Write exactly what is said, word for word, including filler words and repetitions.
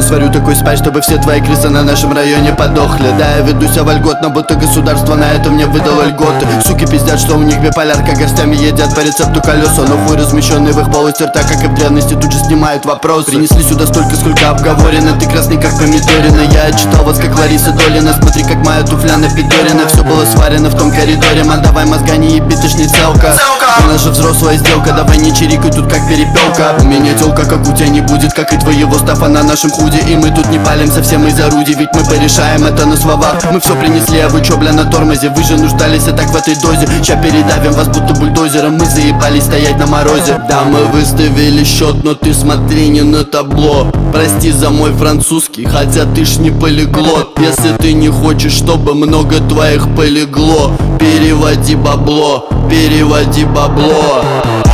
сварю такой спать, чтобы все твои крысы на нашем районе подохли. Да, я веду себя вольготно, будто государство на это мне выдало льготы. Суки пиздят, что у них биполярка, горстями едят по рецепту колеса. Но хуй размещенный в их полости рта, как и в древности, тут же снимают вопросы. Принесли сюда столько, сколько обговорено. Ты красный, как помидорина. Я читал вас, как Лариса Долина. Смотри, как моя туфля напидорена. Все было сварено в том коридоре. Ман, давай мозга не еби, ты ж не целка. У нас же взрослая сделка, давай не чирикай тут как перепелка. У меня телка, как у тебя не будет, как и твоего стафа на нашем худе. И мы тут не палим совсем из орудий, ведь мы порешаем это на словах. Мы все принесли, а вы чё, бля, на тормозе? Вы же нуждались, а так в этой дозе. Ща передавим вас будто бульдозером. Мы заебались стоять на морозе. Да, мы выставили счет, но ты смотри не на табло. Прости за мой французский, хотя ты ж не полиглот. Если ты не хочешь, чтобы много твоих полегло, переводи бабло, переводи бабло.